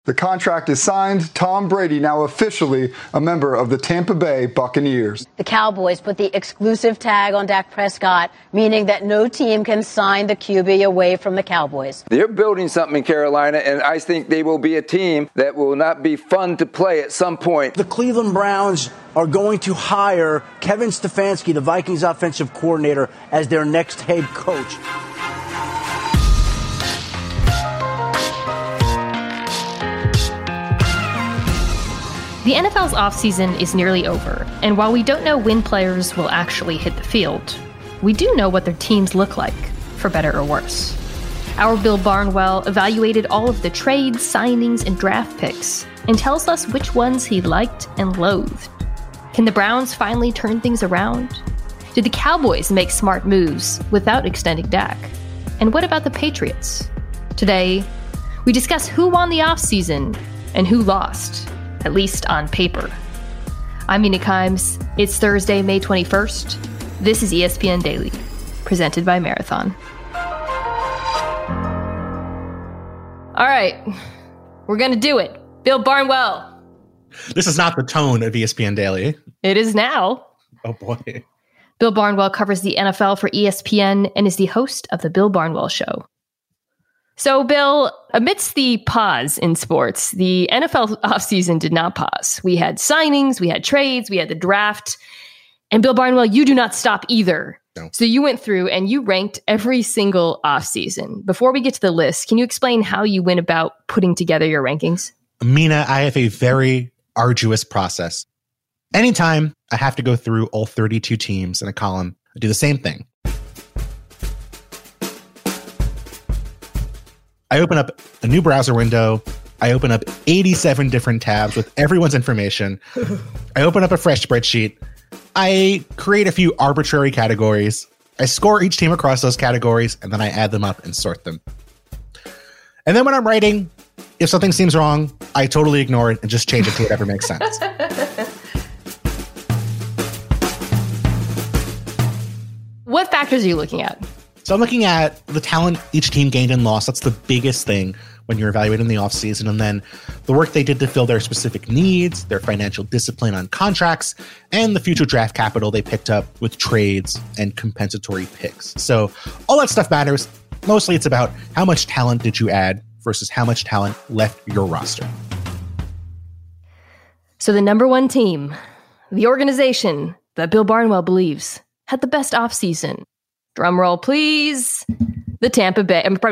The contract is signed. Tom Brady now officially a member of the Tampa Bay Buccaneers. The Cowboys put the exclusive tag on Dak Prescott, meaning that no team can sign the QB away from the Cowboys. They're building something in Carolina, and I think they will be a team that will not be fun to play at some point. The Cleveland Browns are going to hire Kevin Stefanski, the Vikings offensive coordinator, as their next head coach. The NFL's offseason is nearly over, and while we don't know when players will actually hit the field, we do know what their teams look like, for better or worse. Our Bill Barnwell evaluated all of the trades, signings, and draft picks, and tells us which ones he liked and loathed. Can the Browns finally turn things around? Did the Cowboys make smart moves without extending Dak? And what about the Patriots? Today, we discuss who won the offseason and who lost. At least on paper. I'm Mina Kimes. It's Thursday, May 21st. This is ESPN Daily, presented by Marathon. All right, we're going to do it. Bill Barnwell. This is not the tone of ESPN Daily. It is now. Oh, boy. Bill Barnwell covers the NFL for ESPN and is the host of The Bill Barnwell Show. So, Bill, amidst the pause in sports, the NFL offseason did not pause. We had signings, we had trades, we had the draft. And Bill Barnwell, you do not stop either. No. So you went through and you ranked every single offseason. Before we get to the list, can you explain how you went about putting together your rankings? Mina, I have a very arduous process. Anytime I have to go through all 32 teams in a column, I do the same thing. I open up a new browser window. I open up 87 different tabs with everyone's information. I open up a fresh spreadsheet. I create a few arbitrary categories. I score each team across those categories, and then I add them up and sort them. And then when I'm writing, if something seems wrong, I totally ignore it and just change it to whatever makes sense. What factors are you looking at? So I'm looking at the talent each team gained and lost. That's the biggest thing when you're evaluating the offseason. And then the work they did to fill their specific needs, their financial discipline on contracts, and the future draft capital they picked up with trades and compensatory picks. So all that stuff matters. Mostly it's about how much talent did you add versus how much talent left your roster. So the number one team, the organization that Bill Barnwell believes had the best offseason. Drum roll, please. The Tampa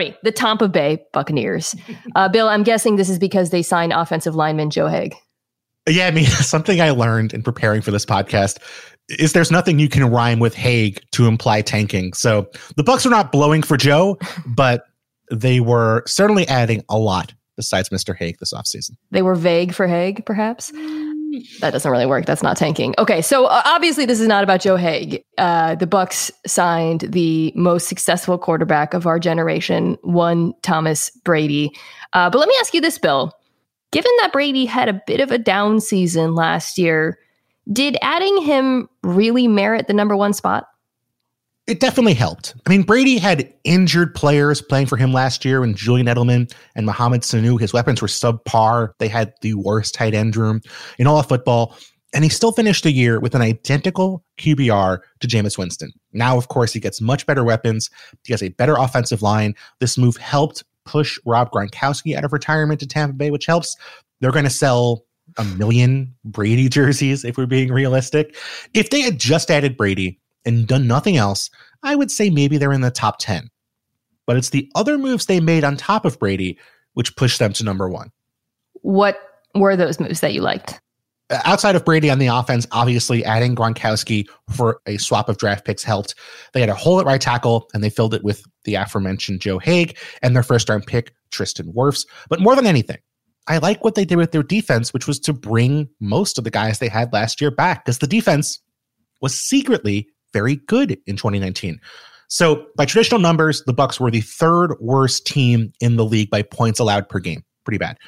Bay Buccaneers. Bill, I'm guessing this is because they signed offensive lineman Joe Haeg. Yeah, I mean, something I learned in preparing for this podcast is there's nothing you can rhyme with Haeg to imply tanking. So the Bucs are not blowing for Joe, but they were certainly adding a lot besides Mr. Haeg this offseason. They were vague for Haeg, perhaps? That doesn't really work. That's not tanking. Okay, so obviously this is not about Joe Haeg. The Bucs signed the most successful quarterback of our generation, one Thomas Brady. But let me ask you this, Bill. Given that Brady had a bit of a down season last year, did adding him really merit the number one spot? It definitely helped. I mean, Brady had injured players playing for him last year, and Julian Edelman and Mohamed Sanu, his weapons were subpar. They had the worst tight end room in all of football, and he still finished the year with an identical QBR to Jameis Winston. Now, of course, he gets much better weapons. He has a better offensive line. This move helped push Rob Gronkowski out of retirement to Tampa Bay, which helps. They're going to sell 1 million Brady jerseys, if we're being realistic. If they had just added Brady and done nothing else, I would say maybe they're in the top 10. But it's the other moves they made on top of Brady which pushed them to number one. What were those moves that you liked? Outside of Brady on the offense, obviously adding Gronkowski for a swap of draft picks helped. They had a hole at right tackle, and they filled it with the aforementioned Joe Haeg and their first-round pick, Tristan Wirfs. But more than anything, I like what they did with their defense, which was to bring most of the guys they had last year back, because the defense was secretly very good in 2019. So by traditional numbers, the Bucs were the third worst team in the league by points allowed per game. Pretty bad.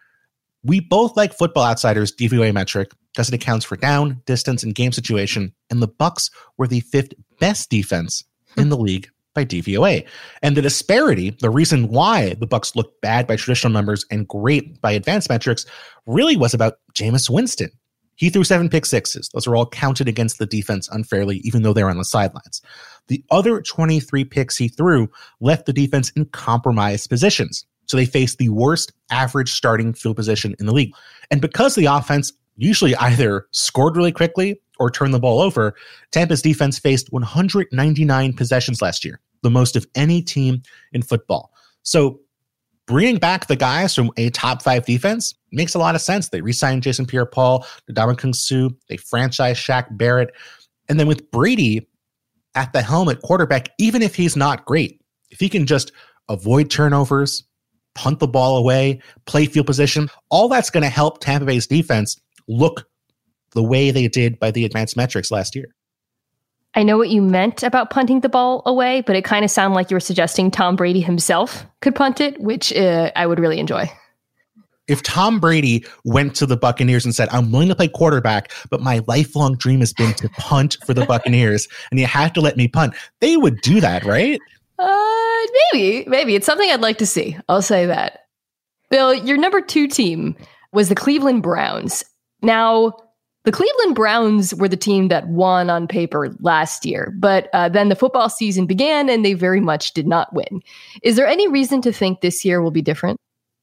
We both like Football Outsiders' DVOA metric because it accounts for down, distance, and game situation, and the Bucs were the fifth best defense in the league by DVOA. And the disparity, the reason why the Bucs looked bad by traditional numbers and great by advanced metrics, really was about Jameis Winston. He threw 7 pick sixes. Those are all counted against the defense unfairly, even though they're on the sidelines. The other 23 picks he threw left the defense in compromised positions. So they faced the worst average starting field position in the league. And because the offense usually either scored really quickly or turned the ball over, Tampa's defense faced 199 possessions last year, the most of any team in football. So bringing back the guys from a top 5 defense makes a lot of sense. They re-signed Jason Pierre-Paul, Ndamukong Suh, they franchised Shaq Barrett. And then with Brady at the helm at quarterback, even if he's not great, if he can just avoid turnovers, punt the ball away, play field position, all that's going to help Tampa Bay's defense look the way they did by the advanced metrics last year. I know what you meant about punting the ball away, but it kind of sounded like you were suggesting Tom Brady himself could punt it, which I would really enjoy. If Tom Brady went to the Buccaneers and said, I'm willing to play quarterback, but my lifelong dream has been to punt for the Buccaneers, and you have to let me punt, they would do that, right? Maybe. It's something I'd like to see. I'll say that. Bill, your number 2 team was the Cleveland Browns. Now, the Cleveland Browns were the team that won on paper last year, but then the football season began and they very much did not win. Is there any reason to think this year will be different?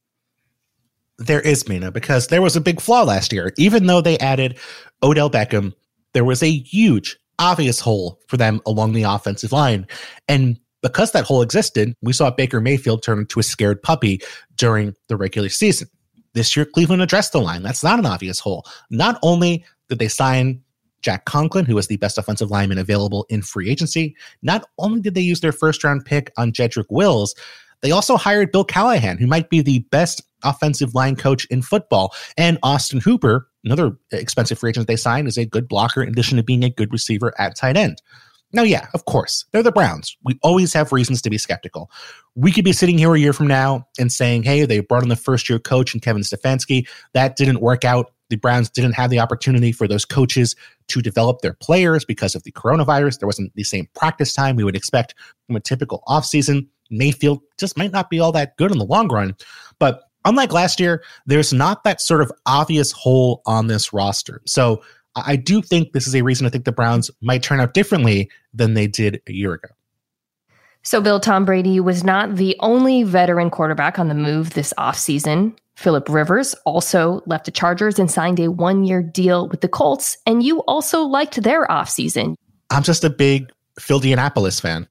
There is, Mina, because there was a big flaw last year. Even though they added Odell Beckham, there was a huge, obvious hole for them along the offensive line. And because that hole existed, we saw Baker Mayfield turn into a scared puppy during the regular season. This year, Cleveland addressed the line. That's not an obvious hole. Not only did they sign Jack Conklin, who was the best offensive lineman available in free agency, not only did they use their first-round pick on Jedrick Wills, they also hired Bill Callahan, who might be the best offensive line coach in football. And Austin Hooper, another expensive free agent they signed, is a good blocker in addition to being a good receiver at tight end. Now, yeah, of course, they're the Browns. We always have reasons to be skeptical. We could be sitting here a year from now and saying, hey, they brought in the first-year coach in Kevin Stefanski. That didn't work out. The Browns didn't have the opportunity for those coaches to develop their players because of the coronavirus. There wasn't the same practice time we would expect from a typical offseason. Mayfield just might not be all that good in the long run. But unlike last year, there's not that sort of obvious hole on this roster. So I do think this is a reason to think the Browns might turn out differently than they did a year ago. So, Bill, Tom Brady was not the only veteran quarterback on the move this offseason. Phillip Rivers also left the Chargers and signed a 1-year deal with the Colts, and you also liked their offseason. I'm just a big Phil Indianapolis fan.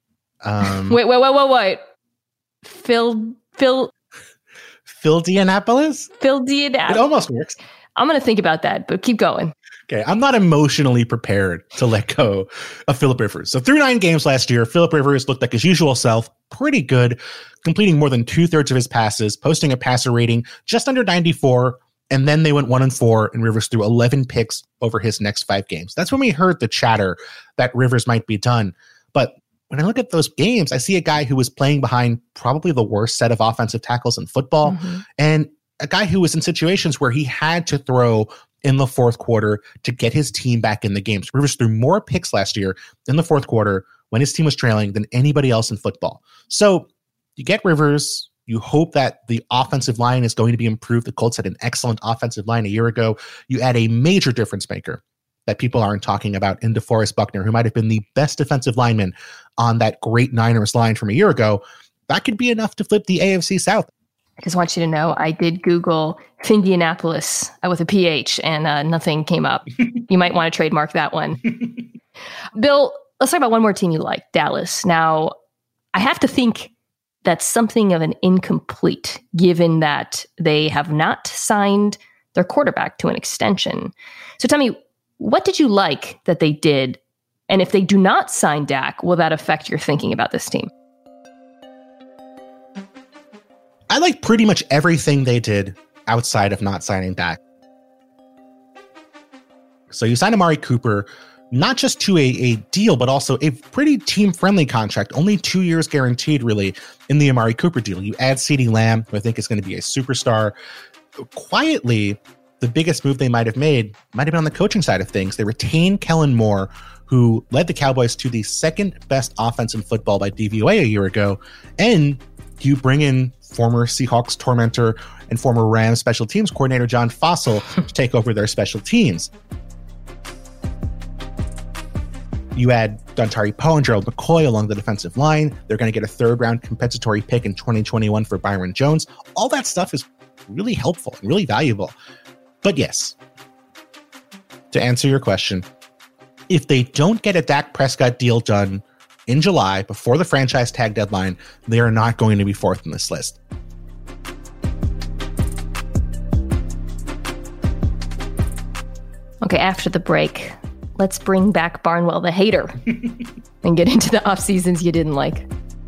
Wait. Phil Indianapolis? Phil Indianapolis. It almost works. I'm going to think about that, but keep going. Okay, I'm not emotionally prepared to let go of Phillip Rivers. So through 9 games last year, Phillip Rivers looked like his usual self, pretty good, completing more than 2/3 of his passes, posting a passer rating just under 94, and then they went 1-4, and Rivers threw 11 picks over his next 5 games. That's when we heard the chatter that Rivers might be done. But when I look at those games, I see a guy who was playing behind probably the worst set of offensive tackles in football, and a guy who was in situations where he had to throw in the fourth quarter to get his team back in the games. Rivers threw more picks last year in the fourth quarter when his team was trailing than anybody else in football. So you get Rivers. You hope that the offensive line is going to be improved. The Colts had an excellent offensive line a year ago. You add a major difference maker that people aren't talking about in DeForest Buckner, who might have been the best defensive lineman on that great Niners line from a year ago. That could be enough to flip the AFC South. I just want you to know I did Google Indianapolis with a PH and nothing came up. You might want to trademark that one. Bill, let's talk about one more team you like, Dallas. Now, I have to think that's something of an incomplete, given that they have not signed their quarterback to an extension. So tell me, what did you like that they did? And if they do not sign Dak, will that affect your thinking about this team? I like pretty much everything they did outside of not signing Dak. So you signed Amari Cooper, not just to a deal, but also a pretty team-friendly contract, only 2 years guaranteed, really, in the Amari Cooper deal. You add CeeDee Lamb, who I think is going to be a superstar. Quietly, the biggest move they might have made might have been on the coaching side of things. They retain Kellen Moore, who led the Cowboys to the second best offense in football by DVOA a year ago, and you bring in former Seahawks tormentor and former Rams special teams coordinator John Fossil to take over their special teams. You add Dontari Poe and Gerald McCoy along the defensive line. They're going to get a third-round compensatory pick in 2021 for Byron Jones. All that stuff is really helpful and really valuable. But yes, to answer your question, if they don't get a Dak Prescott deal done in July before the franchise tag deadline, they are not going to be fourth on this list. Okay, after the break, let's bring back Barnwell the hater and get into the off seasons you didn't like.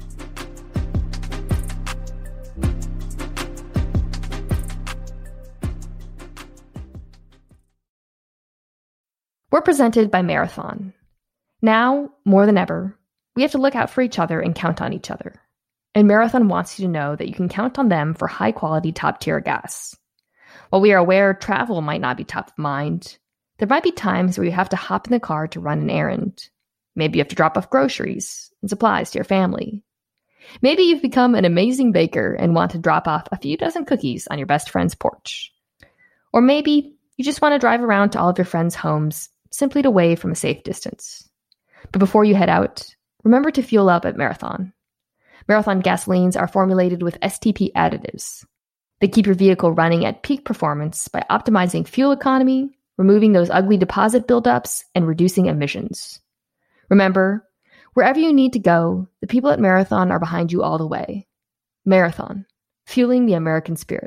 We're presented by Marathon. Now, more than ever, we have to look out for each other and count on each other. And Marathon wants you to know that you can count on them for high-quality, top-tier gas. While we are aware travel might not be top of mind, there might be times where you have to hop in the car to run an errand. Maybe you have to drop off groceries and supplies to your family. Maybe you've become an amazing baker and want to drop off a few dozen cookies on your best friend's porch. Or maybe you just want to drive around to all of your friends' homes simply to wave from a safe distance. But before you head out, remember to fuel up at Marathon. Marathon gasolines are formulated with STP additives. They keep your vehicle running at peak performance by optimizing fuel economy, removing those ugly deposit buildups, and reducing emissions. Remember, wherever you need to go, the people at Marathon are behind you all the way. Marathon, fueling the American spirit.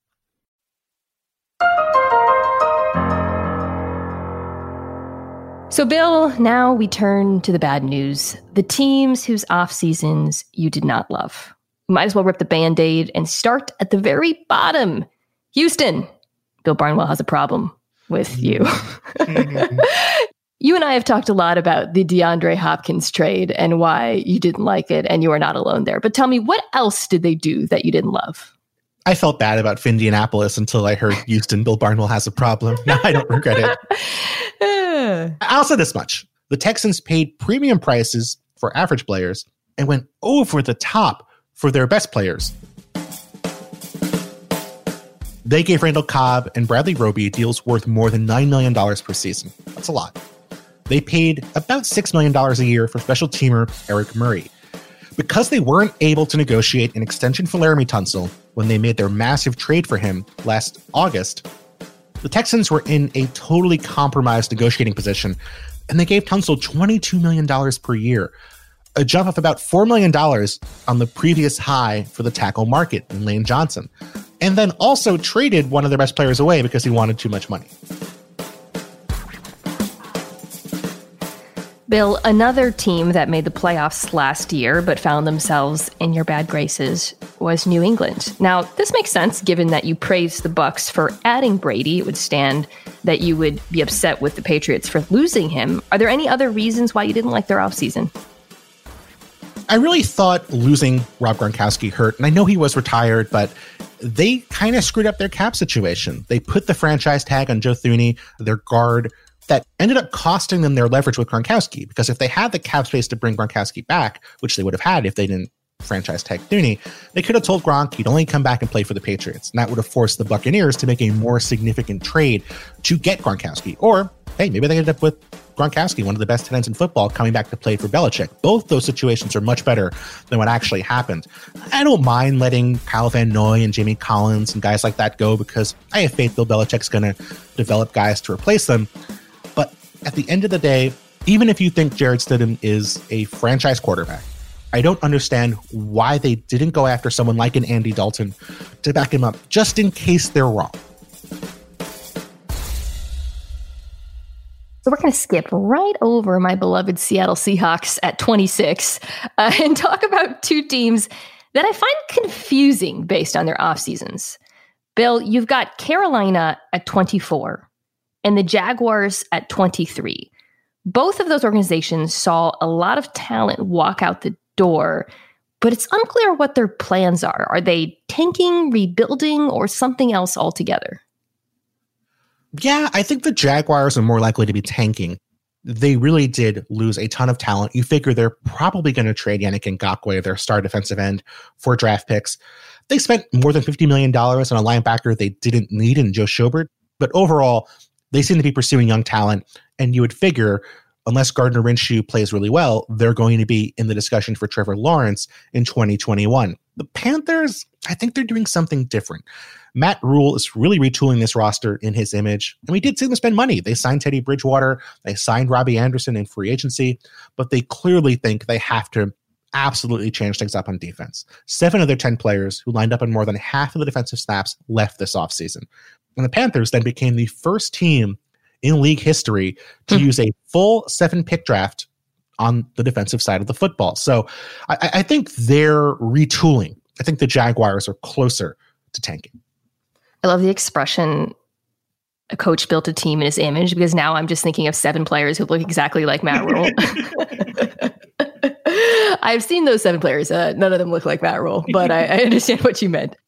So, Bill, now we turn to the bad news. The teams whose off seasons you did not love. You might as well rip the Band-Aid and start at the very bottom. Houston. Bill Barnwell has a problem with you. You and I have talked a lot about the DeAndre Hopkins trade and why you didn't like it, and you are not alone there. But tell me, what else did they do that you didn't love? I felt bad about Indianapolis until I heard Houston. Bill Barnwell has a problem. Now I don't regret it. I'll say this much. The Texans paid premium prices for average players and went over the top for their best players. They gave Randall Cobb and Bradley Roby deals worth more than $9 million per season. That's a lot. They paid about $6 million a year for special teamer Eric Murray. Because they weren't able to negotiate an extension for Laramie Tunsil when they made their massive trade for him last August, the Texans were in a totally compromised negotiating position, and they gave Tunsil $22 million per year, a jump of about $4 million on the previous high for the tackle market in Lane Johnson, and then also traded one of their best players away because he wanted too much money. Bill, another team that made the playoffs last year but found themselves in your bad graces was New England. Now, this makes sense given that you praised the Bucs for adding Brady. It would stand that you would be upset with the Patriots for losing him. Are there any other reasons why you didn't like their offseason? I really thought losing Rob Gronkowski hurt, and I know he was retired, but they kind of screwed up their cap situation. They put the franchise tag on Joe Thuney, their guard, that ended up costing them their leverage with Gronkowski, because if they had the cap space to bring Gronkowski back, which they would have had if they didn't franchise tag Thuney, they could have told Gronk he'd only come back and play for the Patriots, and that would have forced the Buccaneers to make a more significant trade to get Gronkowski. Or, hey, maybe they ended up with Gronkowski, one of the best tight ends in football, coming back to play for Belichick. Both those situations are much better than what actually happened. I don't mind letting Kyle Van Noy and Jamie Collins and guys like that go, because I have faith Bill Belichick's going to develop guys to replace them. But at the end of the day, even if you think Jarrett Stidham is a franchise quarterback, I don't understand why they didn't go after someone like an Andy Dalton to back him up, just in case they're wrong. So we're going to skip right over my beloved Seattle Seahawks at 26 and talk about two teams that I find confusing based on their off seasons. Bill, you've got Carolina at 24 and the Jaguars at 23. Both of those organizations saw a lot of talent walk out the door, but it's unclear what their plans are. Are they tanking, rebuilding, or something else altogether? Yeah, I think the Jaguars are more likely to be tanking. they really did lose a ton of talent. You figure they're probably going to trade Yannick Ngakoue, their star defensive end, for draft picks. They spent more than $50 million on a linebacker they didn't need in Joe Schobert, but overall, they seem to be pursuing young talent, and you would figure, unless Gardner Minshew plays really well, they're going to be in the discussion for Trevor Lawrence in 2021. The Panthers, I think they're doing something different. Matt Rule is really retooling this roster in his image, and we did see them spend money. They signed Teddy Bridgewater, they signed Robbie Anderson in free agency, but they clearly think they have to absolutely change things up on defense. 7 of their 10 players who lined up in more than half of the defensive snaps left this offseason. And the Panthers then became the first team in league history to use a full 7-pick draft on the defensive side of the football. So I think they're retooling. I think the Jaguars are closer to tanking. I love the expression, a coach built a team in his image, because now I'm just thinking of 7 players who look exactly like Matt Rule. I've seen those 7 players. None of them look like Matt Rule, but I understand what you meant.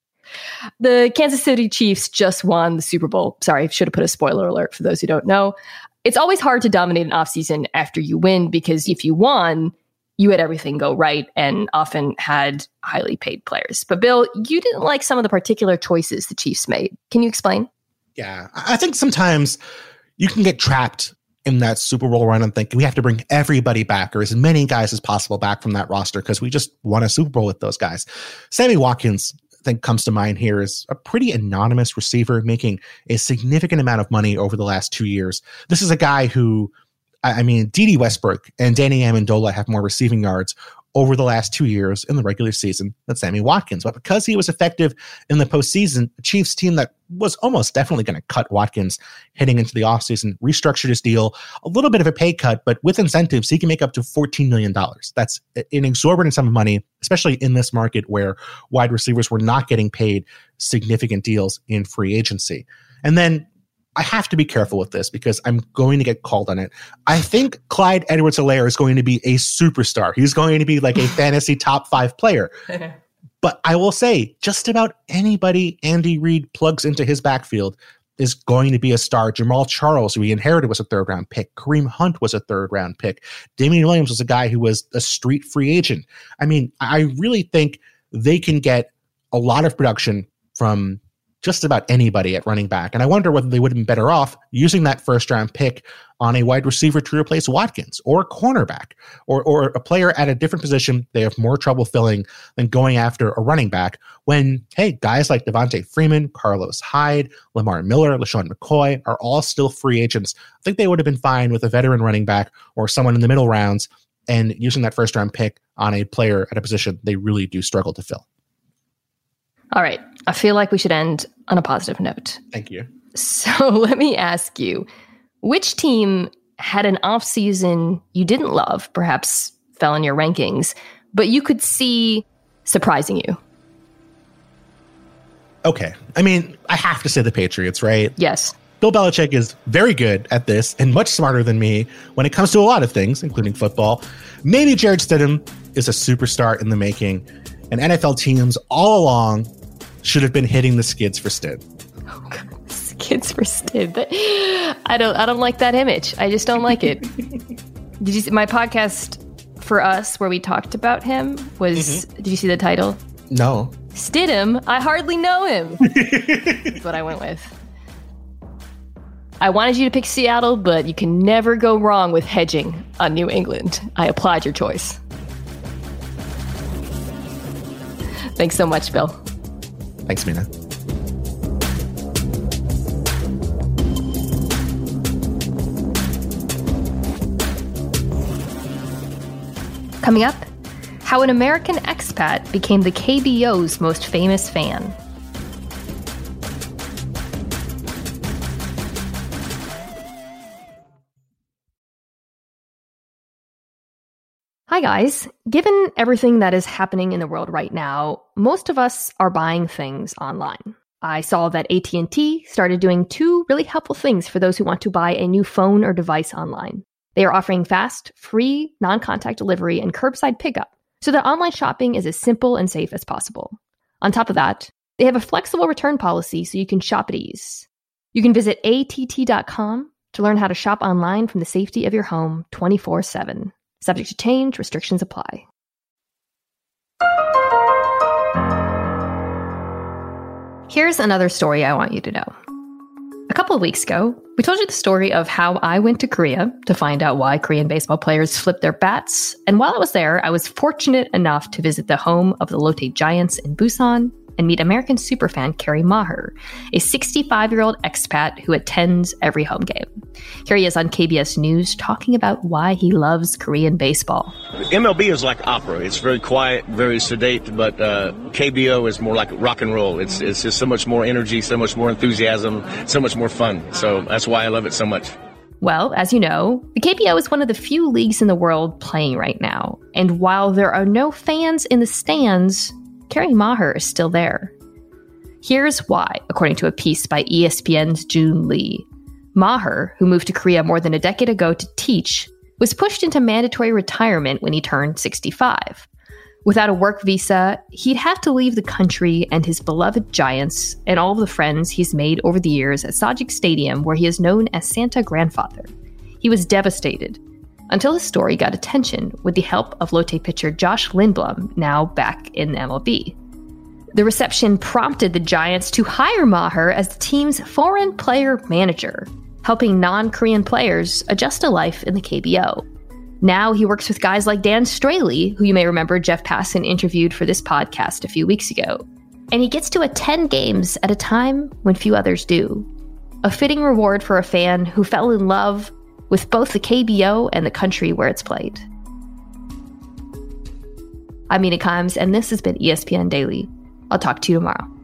The Kansas City Chiefs just won the Super Bowl. Sorry, I should have put a spoiler alert for those who don't know. It's always hard to dominate an offseason after you win, because if you won, you had everything go right and often had highly paid players. But Bill, you didn't like some of the particular choices the Chiefs made. Can you explain? Yeah, I think sometimes you can get trapped in that Super Bowl run and think we have to bring everybody back, or as many guys as possible back from that roster, because we just won a Super Bowl with those guys. Sammy Watkins, I think, comes to mind here as a pretty anonymous receiver making a significant amount of money over the last 2 years. This is a guy who, I mean, Dede Westbrook and Danny Amendola have more receiving yards over the last 2 years in the regular season than Sammy Watkins. But because he was effective in the postseason, the Chiefs team that was almost definitely going to cut Watkins heading into the offseason restructured his deal, a little bit of a pay cut, but with incentives, he can make up to $14 million. That's an exorbitant sum of money, especially in this market where wide receivers were not getting paid significant deals in free agency. And then I have to be careful with this because I'm going to get called on it. I think Clyde Edwards-Helaire is going to be a superstar. He's going to be like a fantasy top 5 player. But I will say, just about anybody Andy Reid plugs into his backfield is going to be a star. Jamal Charles, who he inherited, was a 3rd-round pick. Kareem Hunt was a 3rd-round pick. Damian Williams was a guy who was a street free agent. I mean, I really think they can get a lot of production from just about anybody at running back. And I wonder whether they would have been better off using that 1st-round pick on a wide receiver to replace Watkins, or a cornerback, or a player at a different position they have more trouble filling than going after a running back when, hey, guys like Devontae Freeman, Carlos Hyde, Lamar Miller, LaShawn McCoy are all still free agents. I think they would have been fine with a veteran running back or someone in the middle rounds and using that 1st-round pick on a player at a position they really do struggle to fill. All right. I feel like we should end on a positive note. Thank you. So let me ask you, which team had an offseason you didn't love, perhaps fell in your rankings, but you could see surprising you? Okay. I mean, I have to say the Patriots, right? Yes. Bill Belichick is very good at this and much smarter than me when it comes to a lot of things, including football. Maybe Jarrett Stidham is a superstar in the making, and NFL teams all along should have been hitting the skids for Stid. Oh God, skids for Stid. I don't like that image. I just don't like it. Did you see my podcast for us where we talked about him? Did you see the title? No. Stidham, I hardly know him. That's what I went with. I wanted you to pick Seattle, but you can never go wrong with hedging on New England. I applaud your choice. Thanks so much, Bill. Thanks, Mina. Coming up, how an American expat became the KBO's most famous fan. Hi guys. Given everything that is happening in the world right now, most of us are buying things online. I saw that AT&T started doing 2 really helpful things for those who want to buy a new phone or device online. They are offering fast, free, non-contact delivery and curbside pickup so that online shopping is as simple and safe as possible. On top of that, they have a flexible return policy so you can shop at ease. You can visit att.com, to learn how to shop online from the safety of your home 24/7. Subject to change, restrictions apply. Here's another story I want you to know. A couple of weeks ago, we told you the story of how I went to Korea to find out why Korean baseball players flip their bats. And while I was there, I was fortunate enough to visit the home of the Lotte Giants in Busan and meet American superfan Kerry Maher, a 65-year-old expat who attends every home game. Here he is on KBS News talking about why he loves Korean baseball. MLB is like opera. It's very quiet, very sedate, but KBO is more like rock and roll. It's just so much more energy, so much more enthusiasm, so much more fun. So that's why I love it so much. Well, as you know, the KBO is one of the few leagues in the world playing right now. And while there are no fans in the stands, Kerry Maher is still there. Here's why, according to a piece by ESPN's June Lee. Maher, who moved to Korea more than a decade ago to teach, was pushed into mandatory retirement when he turned 65. Without a work visa, he'd have to leave the country and his beloved Giants and all of the friends he's made over the years at Sajik Stadium, where he is known as Santa Grandfather. He was devastated, until his story got attention with the help of Lotte pitcher Josh Lindblom, now back in MLB. The reception prompted the Giants to hire Maher as the team's foreign player manager, helping non-Korean players adjust to life in the KBO. Now he works with guys like Dan Straley, who you may remember Jeff Passan interviewed for this podcast a few weeks ago. And he gets to attend games at a time when few others do. A fitting reward for a fan who fell in love with both the KBO and the country where it's played. I'm Mina Kimes, and this has been ESPN Daily. I'll talk to you tomorrow.